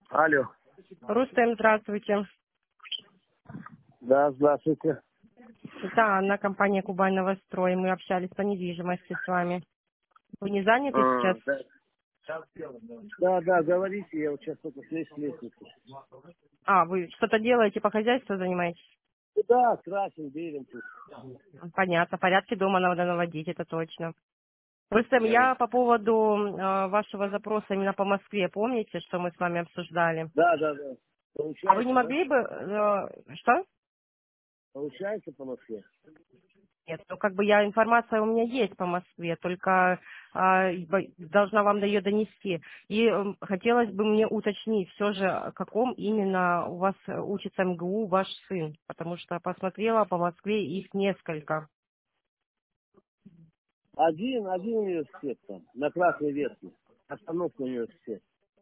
Алло. Рустем, здравствуйте. Да, здравствуйте. Это Анна, компания Кубань Новострой. Мы общались по недвижимости с вами. Вы не заняты сейчас? Да. Да, говорите, я вот сейчас только с лестницы. А, вы что-то делаете, по хозяйству занимаетесь? Да, красим, белим тут. Понятно, порядки дома надо наводить, это точно. Рустем, Да. я по поводу вашего запроса именно по Москве, помните, что мы с вами обсуждали? Да. А вы не Получается, да? могли бы... что? Получается по Москве? Нет, ну как бы информация у меня есть по Москве, только должна вам ее донести. И хотелось бы мне уточнить все же, о каком именно у вас учится МГУ ваш сын, потому что посмотрела по Москве их несколько. Один университет там, на Красной Ветке. Остановка университет.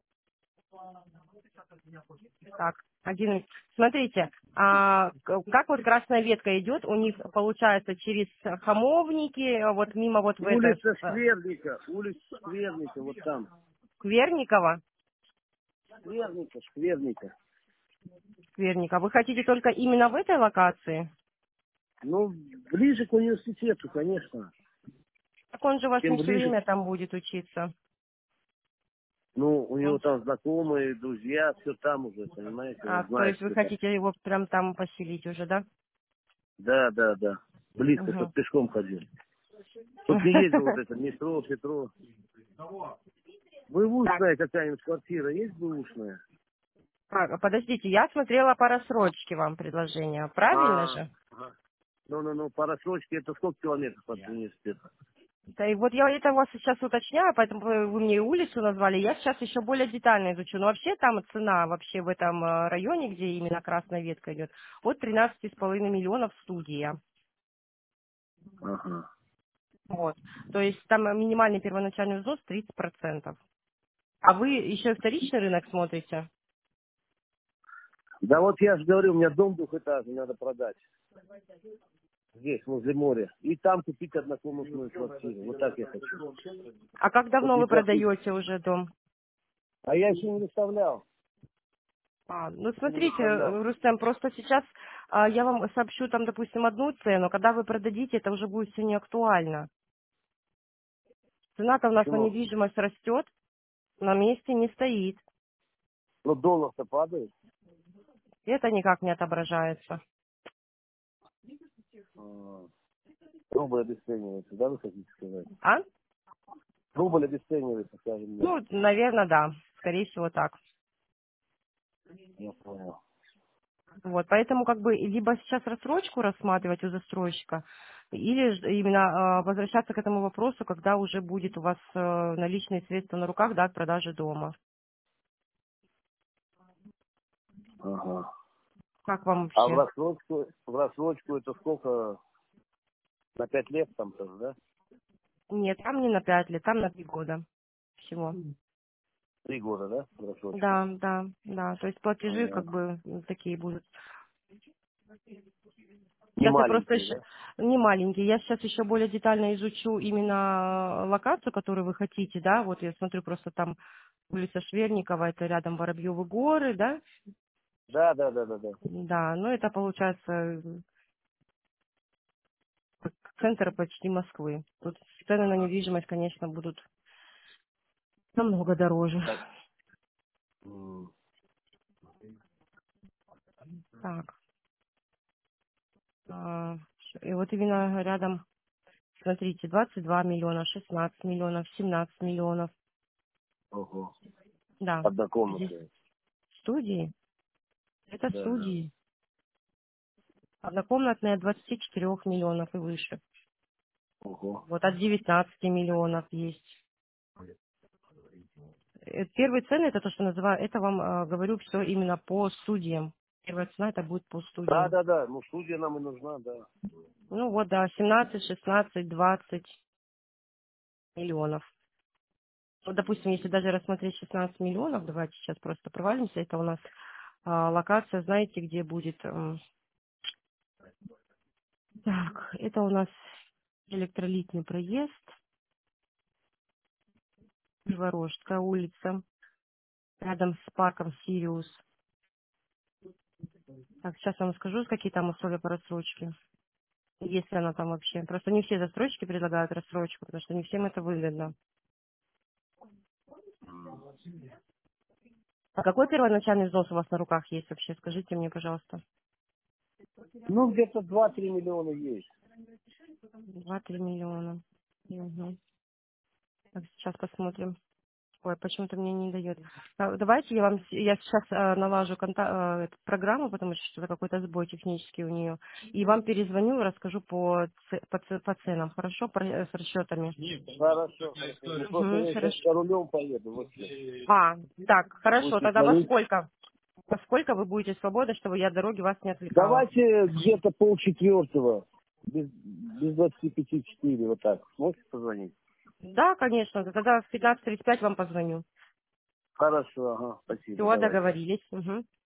Так, один. Смотрите, как вот красная ветка идет, у них получается через Хамовники, вот мимо вот в это Улица Скверника, вот там. Скверникова. Скверника. Скверника. Вы хотите только именно в этой локации? Ну, ближе к университету, конечно. Так он же у вас Чем не все ближе, время там будет учиться. ну, у него Он- там знакомые, друзья, все там уже, понимаете, он То знает, есть вы что там. хотите его прям там поселить уже, да? Да. Близко, чтобы Мгм. пешком ходил. Чтоб не ездил вот это метро. Так, Бэушная какая-нибудь квартира есть бэушная? подождите, я смотрела по рассрочке вам предложение, правильно же? Ага. Ну, по рассрочке это сколько километров от университета? Да и вот я это вас сейчас уточняю, поэтому вы мне и улицу назвали. Я сейчас еще более детально изучу. Но вообще там цена вообще в этом районе, где именно красная ветка идет, от 13,5 миллионов студия. Ага. Вот. То есть там минимальный первоначальный взнос 30%. А вы еще и вторичный рынок смотрите? Да вот я же говорю, у меня дом двухэтажный, надо продать. Здесь, возле моря. И там купить однокомнатную квартиру. Вот так я хочу. А как Чтоб давно не вы платить. продаете уже дом? А я еще не выставлял. Ну, Не смотрите, выставлял. Рустем, просто сейчас я вам сообщу там, допустим, одну цену. Когда вы продадите, это уже будет все не актуально. Цена-то у нас на Почему? недвижимость растет, на месте не стоит. Ну, доллар-то падает. Это никак не отображается. А, Рубль обесценивается, да, вы хотите сказать? А? Рубль обесценивается, скажем мне. Ну, наверное, да. Скорее всего, так. Я понял. Вот, поэтому как бы либо сейчас рассрочку рассматривать у застройщика, или именно возвращаться к этому вопросу, когда уже будет у вас наличные средства на руках, да, к продаже дома. Ага. Как вам А вообще? в рассрочку это сколько? На 5 лет там тоже, да? Нет, там не на 5 лет, там на 3 года всего. 3 года, да, в рассрочку? Да. То есть платежи как Понятно. бы такие будут. Не Сейчас я просто маленькие, еще да? не маленький. Я сейчас еще более детально изучу именно локацию, которую вы хотите, да. Вот я смотрю просто там улица Шверникова, это рядом Воробьевы горы, да. Да. Да, ну это получается центр почти Москвы. Тут цены на недвижимость, конечно, будут намного дороже. Так. Так, а, и вот именно рядом, смотрите, 22 миллиона, 16 миллионов, 17 миллионов. Ого. Да, здесь Однокомнатные. студии. Это Да. студии. Однокомнатные от 24 миллионов и выше. Ого. Вот от 19 миллионов есть. Первые цены, это то, что называю, это вам говорю все именно по студиям. Первая цена это будет по студиям. Да. Ну, студия нам и нужна, да. Ну вот, да, 17, 16, 20 миллионов. Вот, допустим, если даже рассмотреть 16 миллионов, давайте сейчас просто провалимся, это у нас локация, знаете, где будет... так, это у нас электролитный проезд, Приворожская улица. рядом с парком Сириус. Так, сейчас я вам скажу, какие там условия по рассрочке. Если она там вообще. Просто не все застройщики предлагают рассрочку, потому что не всем это выгодно. А какой первоначальный взнос у вас на руках есть вообще? Скажите мне, пожалуйста. Ну, где-то 2-3 миллиона есть. 2-3 миллиона. Мгм. Так, сейчас посмотрим. Ой, почему-то мне не дает. Давайте я сейчас налажу эту программу, потому что что-то какой-то сбой технический у нее. И вам перезвоню, расскажу по ценам, хорошо, с расчетами. Хорошо, хорошо. Ну, просто Мгм, я сейчас хорошо. за рулем поеду, вот что. Так, хорошо, Будете тогда во звонить. сколько? Во сколько вы будете свободны, чтобы я от дороги вас не отвлекала? Давайте где-то 3:30, без 25:04, вот так. Можете позвонить? Да, конечно, тогда в 15:35 вам позвоню. Хорошо, ага, спасибо, Все, давайте. договорились. Мгм.